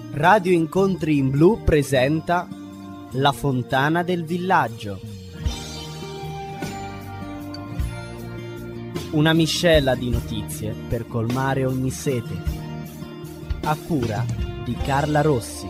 Radio Incontri in Blu presenta La fontana del villaggio. Una miscela di notizie per colmare ogni sete. A cura di Carla Rossi.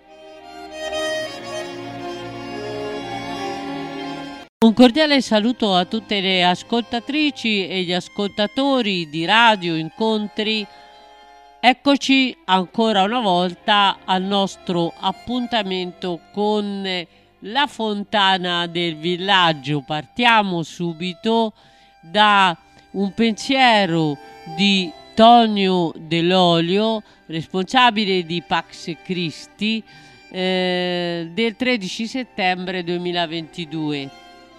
Un cordiale saluto a tutte le ascoltatrici e gli ascoltatori di Radio Incontri. Eccoci ancora una volta al nostro appuntamento con la fontana del villaggio. Partiamo subito da un pensiero di Tonio Dell'Olio, responsabile di Pax Christi, del 13 settembre 2022.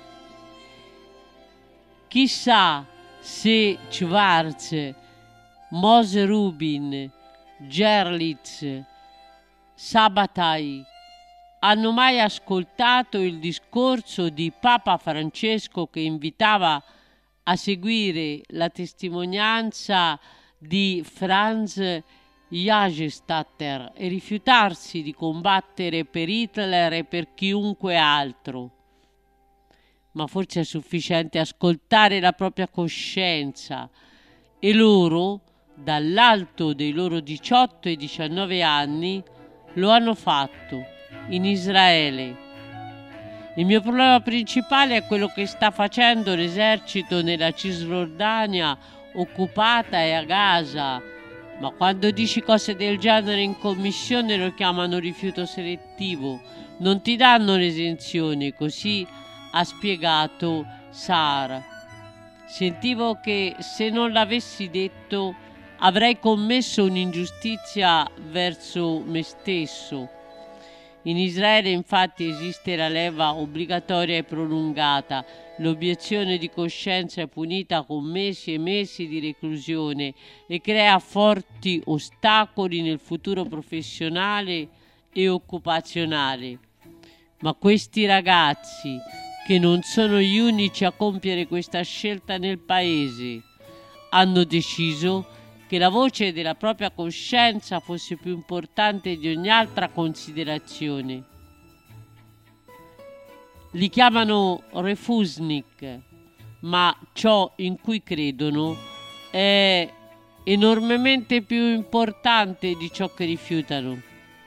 Chissà se Schwarz, Mose Rubin, Gerlitz, Sabbatai hanno mai ascoltato il discorso di Papa Francesco che invitava a seguire la testimonianza di Franz Jagestatter e rifiutarsi di combattere per Hitler e per chiunque altro. Ma forse è sufficiente ascoltare la propria coscienza e loro, dall'alto dei loro 18 e 19 anni, lo hanno fatto in Israele. Il mio problema principale è quello che sta facendo l'esercito nella Cisgiordania occupata e a Gaza, ma quando dici cose del genere in commissione lo chiamano rifiuto selettivo, non ti danno l'esenzione, così ha spiegato Sara. Sentivo che se non l'avessi detto avrei commesso un'ingiustizia verso me stesso. In Israele infatti esiste la leva obbligatoria e prolungata. L'obiezione di coscienza è punita con mesi e mesi di reclusione e crea forti ostacoli nel futuro professionale e occupazionale. Ma questi ragazzi, che non sono gli unici a compiere questa scelta nel paese, hanno deciso che la voce della propria coscienza fosse più importante di ogni altra considerazione. Li chiamano refusnik, ma ciò in cui credono è enormemente più importante di ciò che rifiutano.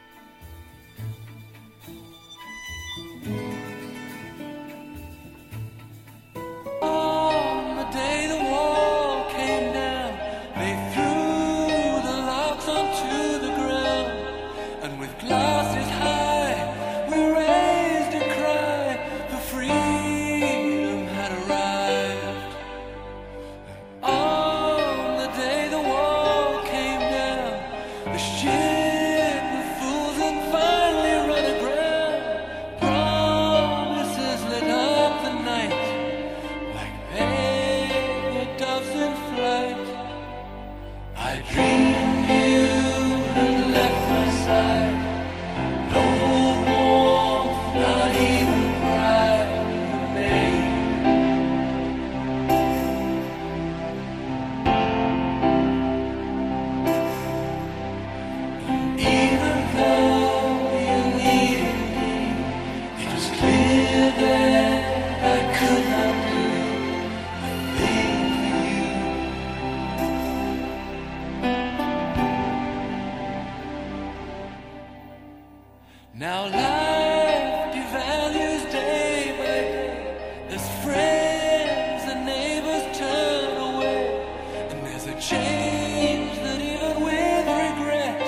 Now life devalues day by day as friends and neighbors turn away, and there's a change that even with regret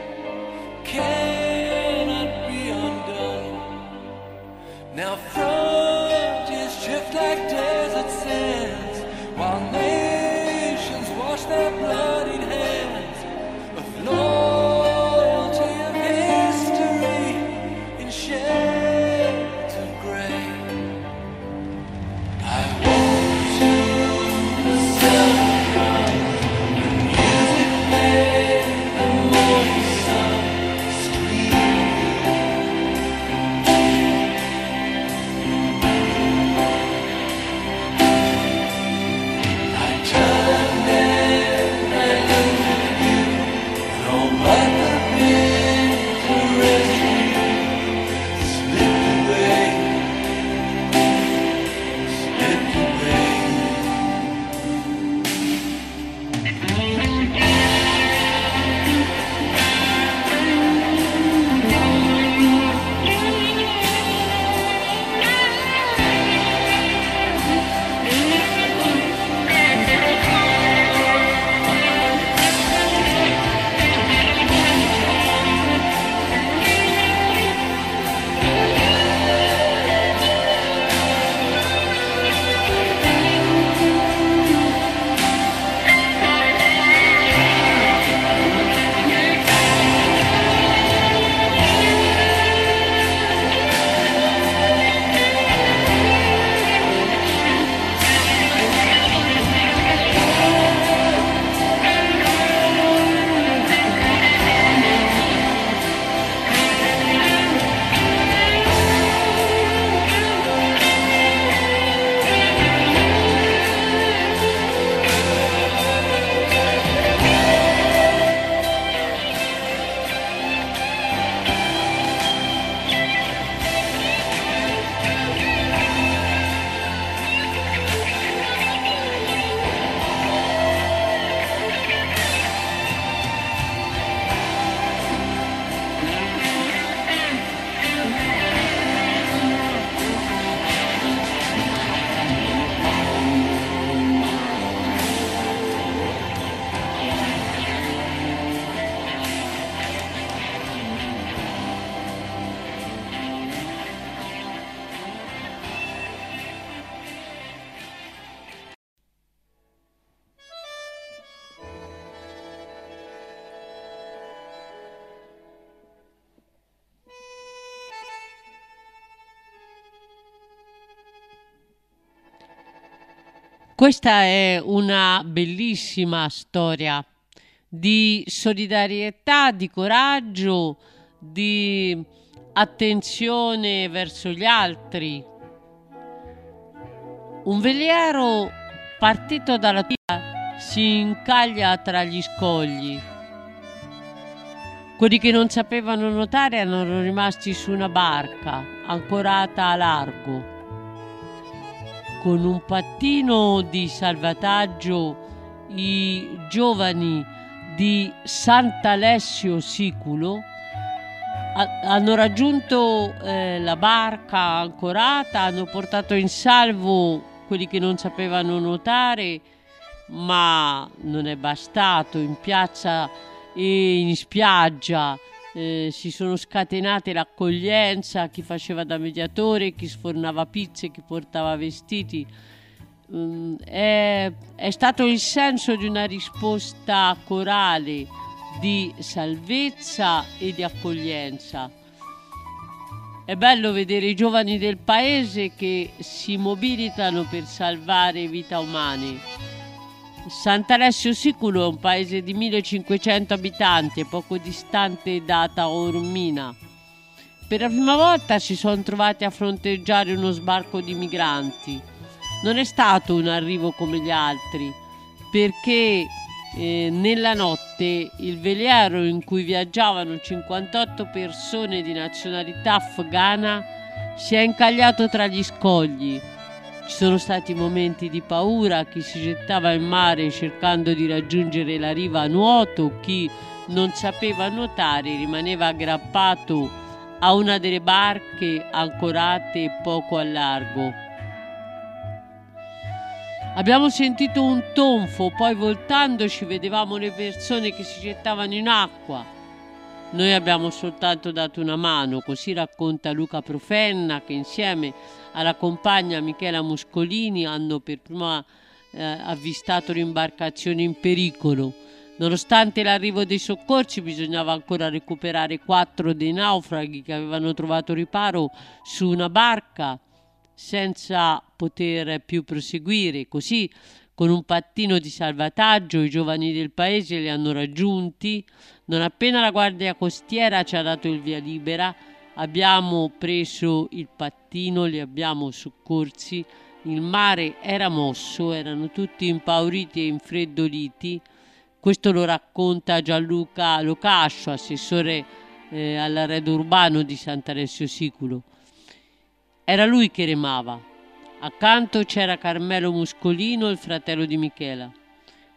cannot be undone. Now frontiers shift like desert sands while nations wash their bloodied hands of loyalty and history in shades of gray. I want to celebrate Questa è una bellissima storia di solidarietà, di coraggio, di attenzione verso gli altri. Un veliero partito dalla Turchia si incaglia tra gli scogli. Quelli che non sapevano nuotare erano rimasti su una barca ancorata a largo. Con un pattino di salvataggio i giovani di Sant'Alessio Siculo hanno raggiunto la barca ancorata, hanno portato in salvo quelli che non sapevano nuotare, ma non è bastato. In piazza e in spiaggia si sono scatenate l'accoglienza, chi faceva da mediatore, chi sfornava pizze, chi portava vestiti. È stato il senso di una risposta corale di salvezza e di accoglienza. È bello vedere i giovani del paese che si mobilitano per salvare vite umane. Sant'Alessio Siculo è un paese di 1500 abitanti, poco distante da Taormina. Per la prima volta si sono trovati a fronteggiare uno sbarco di migranti. Non è stato un arrivo come gli altri, perché nella notte il veliero in cui viaggiavano 58 persone di nazionalità afghana si è incagliato tra gli scogli. Ci sono stati momenti di paura, chi si gettava in mare cercando di raggiungere la riva a nuoto, chi non sapeva nuotare rimaneva aggrappato a una delle barche ancorate poco a largo. Abbiamo sentito un tonfo, poi voltandoci vedevamo le persone che si gettavano in acqua. Noi abbiamo soltanto dato una mano, così racconta Luca Profenna, che insieme alla compagna Michela Muscolini hanno per prima avvistato l'imbarcazione in pericolo. Nonostante l'arrivo dei soccorsi bisognava ancora recuperare 4 dei naufraghi che avevano trovato riparo su una barca senza poter più proseguire. Così, con un pattino di salvataggio, i giovani del paese li hanno raggiunti. Non appena la guardia costiera ci ha dato il via libera, abbiamo preso il pattino, li abbiamo soccorsi. Il mare era mosso, erano tutti impauriti e infreddoliti. Questo lo racconta Gianluca Locascio, assessore all'arredo urbano di Sant'Alessio Siculo. Era lui che remava. Accanto c'era Carmelo Muscolino, il fratello di Michela.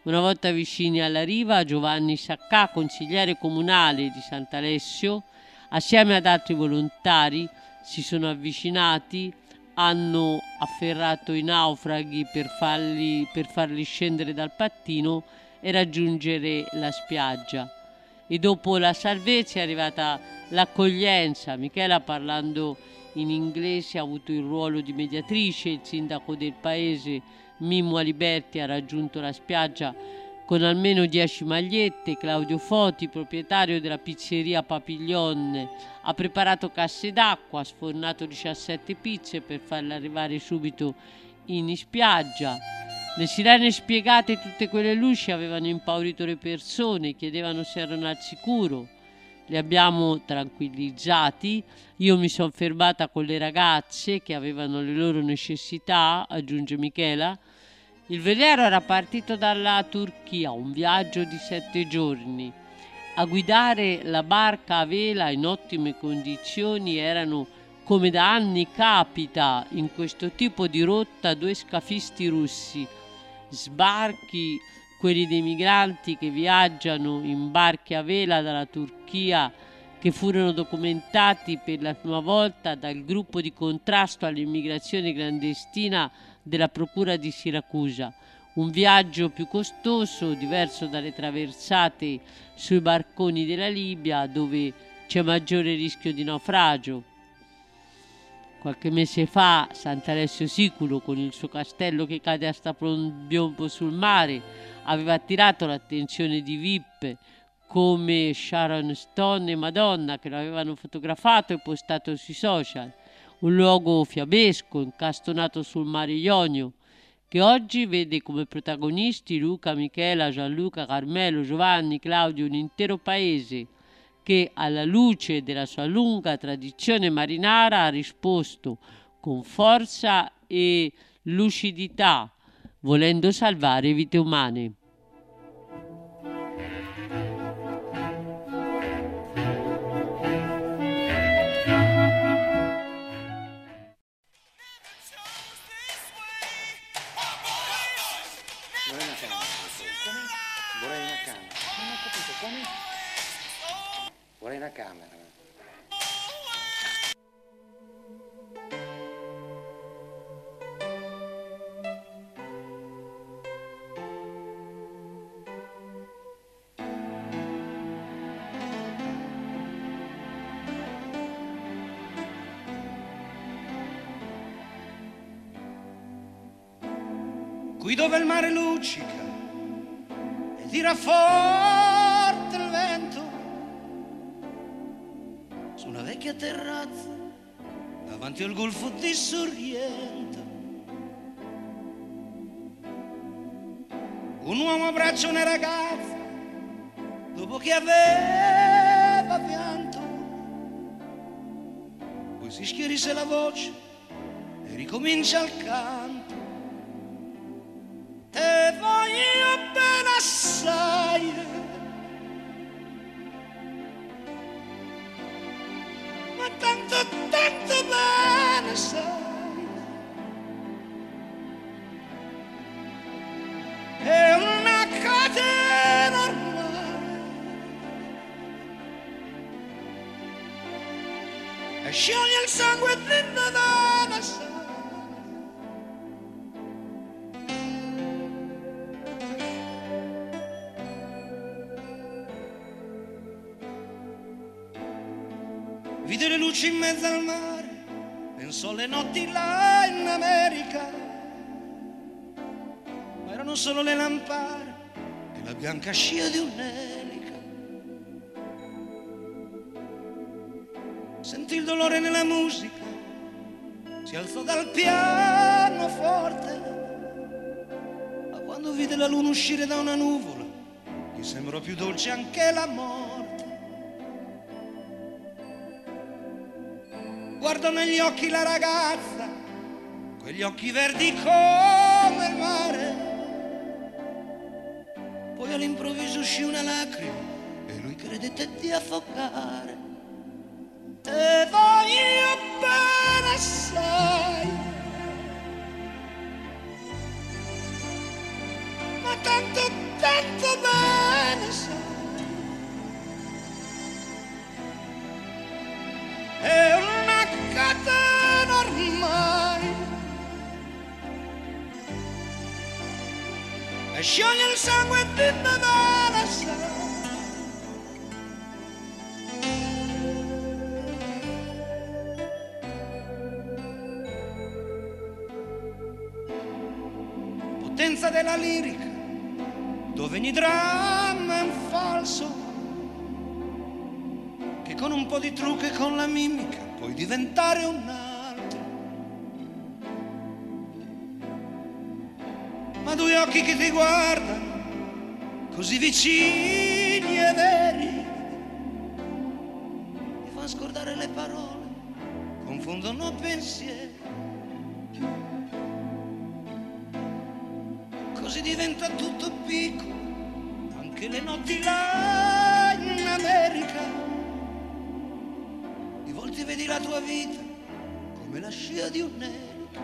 Una volta vicini alla riva, Giovanni Saccà, consigliere comunale di Sant'Alessio, assieme ad altri volontari, si sono avvicinati, hanno afferrato i naufraghi per farli scendere dal pattino e raggiungere la spiaggia. E dopo la salvezza è arrivata l'accoglienza. Michela, parlando in inglese, ha avuto il ruolo di mediatrice. Il sindaco del paese, Mimmo Aliberti, ha raggiunto la spiaggia con almeno 10 magliette. Claudio Foti, proprietario della pizzeria Papillon, ha preparato casse d'acqua, ha sfornato 17 pizze per farle arrivare subito in spiaggia. Le sirene spiegate e tutte quelle luci avevano impaurito le persone, chiedevano se erano al sicuro. Li abbiamo tranquillizzati. Io mi sono fermata con le ragazze che avevano le loro necessità, aggiunge Michela. Il veliero era partito dalla Turchia, un viaggio di 7 giorni. A guidare la barca a vela in ottime condizioni erano, come da anni capita in questo tipo di rotta, 2 scafisti russi. Sbarchi, quelli dei migranti che viaggiano in barche a vela dalla Turchia, che furono documentati per la prima volta dal gruppo di contrasto all'immigrazione clandestina della Procura di Siracusa. Un viaggio più costoso, diverso dalle traversate sui barconi della Libia, dove c'è maggiore rischio di naufragio. Qualche mese fa Sant'Alessio Siculo, con il suo castello che cade a strapiombo sul mare, aveva attirato l'attenzione di VIP come Sharon Stone e Madonna, che lo avevano fotografato e postato sui social. Un luogo fiabesco, incastonato sul mare Ionio, che oggi vede come protagonisti Luca, Michela, Gianluca, Carmelo, Giovanni, Claudio, un intero paese che, alla luce della sua lunga tradizione marinara, ha risposto con forza e lucidità, volendo salvare vite umane. Vorrei una camera. Qui dove il mare luccica e tira forte il vento, su una vecchia terrazza davanti al golfo di Sorrento, un uomo abbraccia una ragazza dopo che aveva pianto, poi si schierisse la voce e ricomincia il canto. Te voglio bene assai, ma tanto, tanto bene sai, è una catena ormai, e scioglie il sangue dentro da una sai. Vide le luci in mezzo al mare, pensò alle notti là in America, ma erano solo le lampare e la bianca scia di un'elica. Sentì il dolore nella musica, si alzò dal pianoforte, ma quando vide la luna uscire da una nuvola, gli sembrò più dolce anche la morte. Guardò negli occhi la ragazza, quegli occhi verdi come il mare. Poi all'improvviso uscì una lacrima e lui credette di affogare. Te voglio bene assai, ma tanto tanto bene sai. È una catena ormai e scioglie il sangue di Natale sai. Potenza della lirica, dove ogni dramma è un falso, che con un po' di trucco e con la mimica puoi diventare un altro. Ma due occhi che ti guardano, così vicini e veri, ti fanno scordare le parole, confondono pensieri. Così diventa tutto piccolo, anche le notti là in America. Di volte vedi la tua vita come la scia di un'elica.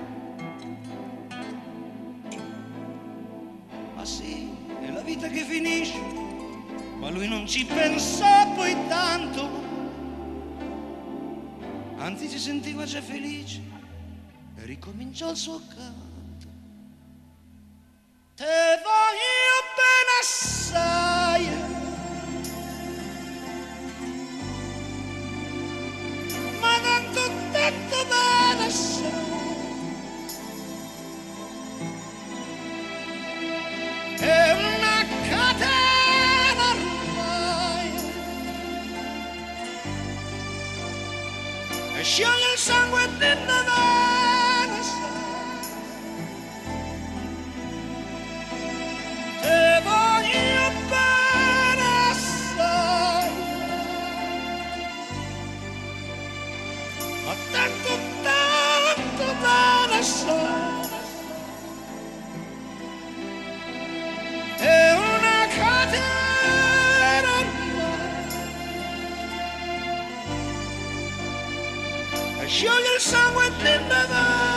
Ma sì, è la vita che finisce, ma lui non ci pensò poi tanto. Anzi si sentiva già felice e ricominciò il suo canto. Te voglio bene assai, ma tanto bene assai. È una catena ormai e scioglie il sangue di Natale sai. Te voglio bene assai, ma tanto bene assai. È una catena ormai e scioglie il sangue di Natale.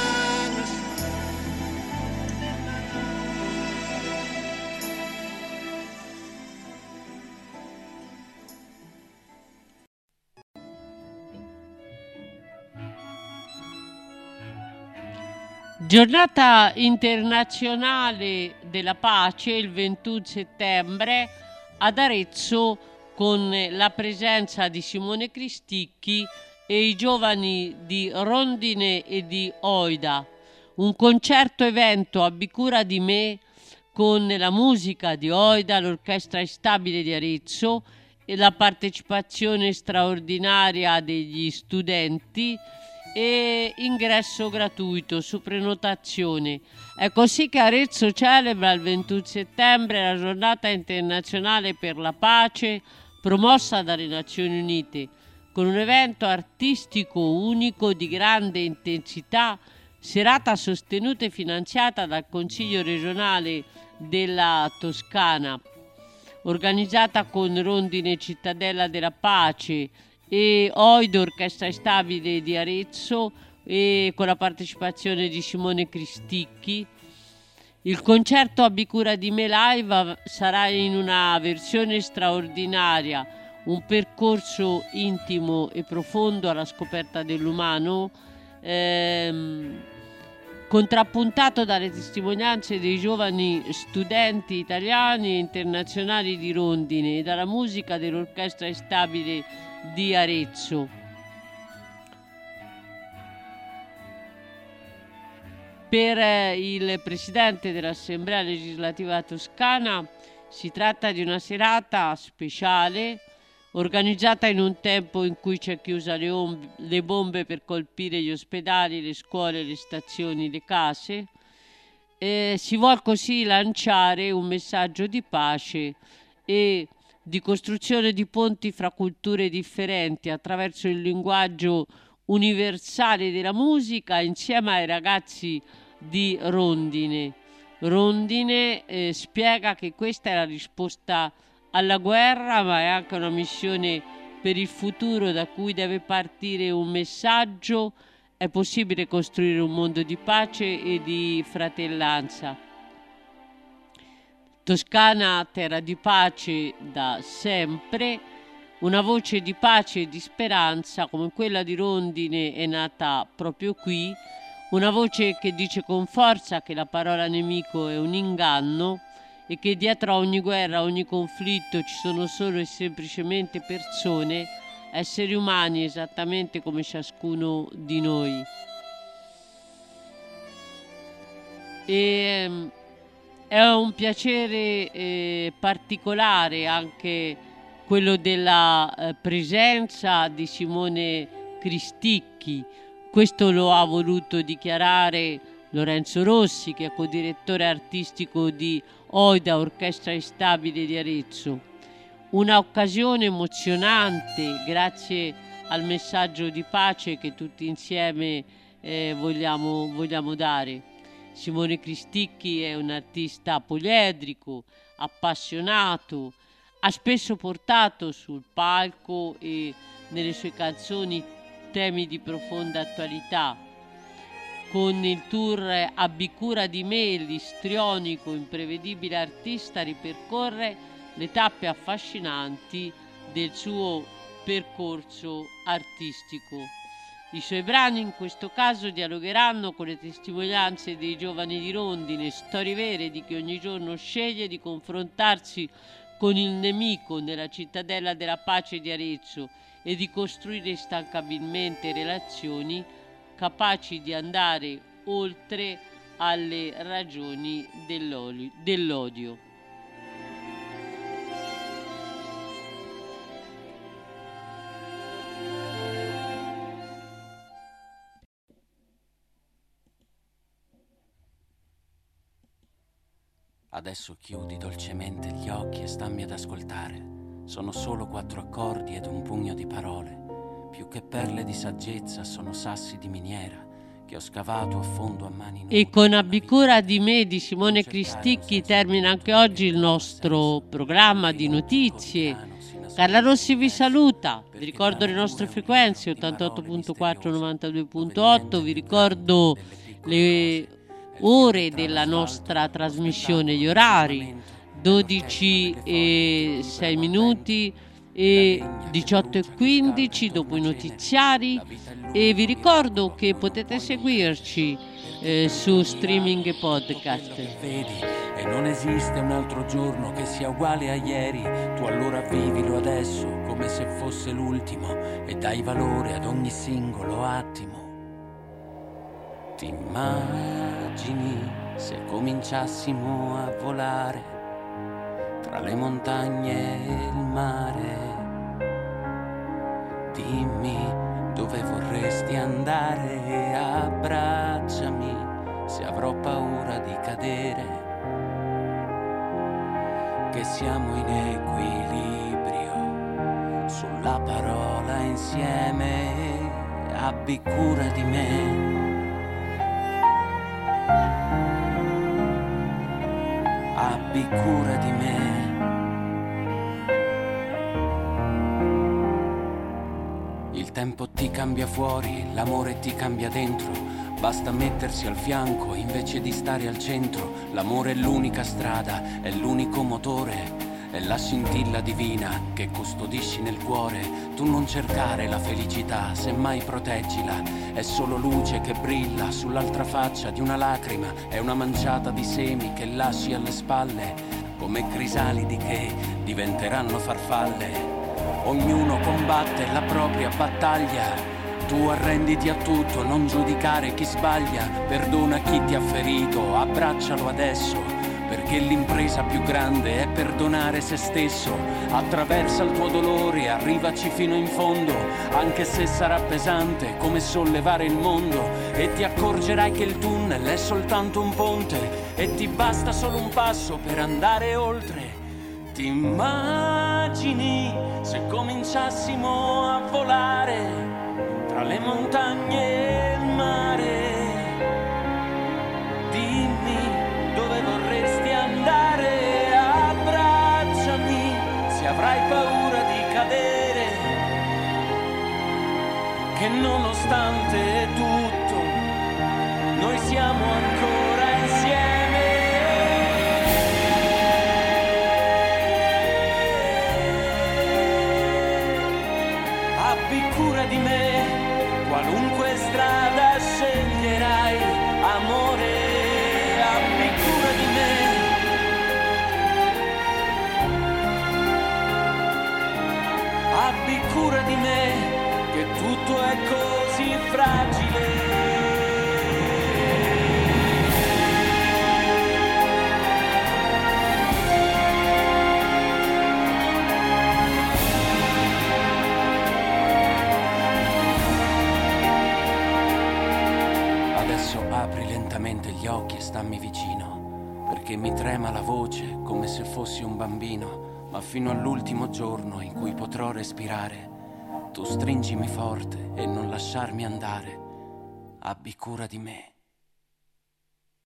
Giornata internazionale della pace il 21 settembre ad Arezzo con la presenza di Simone Cristicchi e i giovani di Rondine e di Oida. Un concerto evento a Bicura di Me con la musica di Oida, l'Orchestra Stabile di Arezzo e la partecipazione straordinaria degli studenti e ingresso gratuito su prenotazione. È così che Arezzo celebra il 21 settembre la giornata internazionale per la pace promossa dalle Nazioni Unite, con un evento artistico unico di grande intensità, serata sostenuta e finanziata dal Consiglio regionale della Toscana, organizzata con Rondine Cittadella della Pace e Oida, Orchestra Stabile di Arezzo, e con la partecipazione di Simone Cristicchi. Il concerto a Bicura di Me Live sarà in una versione straordinaria, un percorso intimo e profondo alla scoperta dell'umano, contrappuntato dalle testimonianze dei giovani studenti italiani e internazionali di Rondine e dalla musica dell'Orchestra Stabile di Arezzo. Per il presidente dell'Assemblea legislativa toscana si tratta di una serata speciale organizzata in un tempo in cui c'è chiusa le bombe per colpire gli ospedali, le scuole, le stazioni, le case. Si vuol così lanciare un messaggio di pace e di costruzione di ponti fra culture differenti attraverso il linguaggio universale della musica insieme ai ragazzi di Rondine. Rondine spiega che questa è la risposta alla guerra, ma è anche una missione per il futuro da cui deve partire un messaggio. È possibile costruire un mondo di pace e di fratellanza. Toscana, terra di pace da sempre, una voce di pace e di speranza come quella di Rondine è nata proprio qui, una voce che dice con forza che la parola nemico è un inganno e che dietro a ogni guerra, a ogni conflitto ci sono solo e semplicemente persone, esseri umani esattamente come ciascuno di noi. E è un piacere particolare anche quello della presenza di Simone Cristicchi. Questo lo ha voluto dichiarare Lorenzo Rossi, che è codirettore artistico di Oida, Orchestra Instabile di Arezzo. Una occasione emozionante grazie al messaggio di pace che tutti insieme vogliamo dare. Simone Cristicchi è un artista poliedrico, appassionato, ha spesso portato sul palco e nelle sue canzoni temi di profonda attualità. Con il tour Abbi cura di me, l'istrionico, imprevedibile artista ripercorre le tappe affascinanti del suo percorso artistico. I suoi brani in questo caso dialogheranno con le testimonianze dei giovani di Rondine, storie vere di chi ogni giorno sceglie di confrontarsi con il nemico nella cittadella della pace di Arezzo e di costruire instancabilmente relazioni capaci di andare oltre alle ragioni dell'odio. Adesso chiudi dolcemente gli occhi e stammi ad ascoltare. Sono solo 4 accordi ed un pugno di parole. Più che perle di saggezza sono sassi di miniera che ho scavato a fondo a mani nude. E con Abbi cura di me di Simone Cristicchi termina anche oggi il nostro programma di notizie. Carla Rossi vi saluta, vi ricordo le nostre frequenze 88.4, 92.8, vi ricordo le ore della nostra trasmissione, gli orari 12 e 6 minuti e 18 e 15 dopo i notiziari, e vi ricordo che potete seguirci su streaming e podcast. Vedi, e non esiste un altro giorno che sia uguale a ieri. Tu allora vivilo adesso come se fosse l'ultimo e dai valore ad ogni singolo attimo. Ti immagini se cominciassimo a volare tra le montagne e il mare? Dimmi dove vorresti andare, abbracciami se avrò paura di cadere, che siamo in equilibrio sulla parola insieme. Abbi cura di me. Abbi cura di me. Il tempo ti cambia fuori, l'amore ti cambia dentro. Basta mettersi al fianco invece di stare al centro. L'amore è l'unica strada, è l'unico motore. È la scintilla divina che custodisci nel cuore. Tu non cercare la felicità, semmai proteggila. È solo luce che brilla sull'altra faccia di una lacrima. È una manciata di semi che lasci alle spalle, come crisalidi che diventeranno farfalle. Ognuno combatte la propria battaglia. Tu arrenditi a tutto, non giudicare chi sbaglia. Perdona chi ti ha ferito, abbraccialo adesso, perché l'impresa più grande è perdonare se stesso. Attraversa il tuo dolore, arrivaci fino in fondo, anche se sarà pesante come sollevare il mondo. E ti accorgerai che il tunnel è soltanto un ponte e ti basta solo un passo per andare oltre. Ti immagini se cominciassimo a volare tra le montagne e il mare? Dimmi dove vorresti andare, abbracciami se avrai paura di cadere, che nonostante tutto noi siamo ancora insieme. strada sceglierai, amore, abbi cura di me. Abbi cura di me, che tutto è così fragile. Adesso apri lentamente gli occhi e stammi vicino, perché mi trema la voce come se fossi un bambino, ma fino all'ultimo giorno in cui potrò respirare, tu stringimi forte e non lasciarmi andare. Abbi cura di me.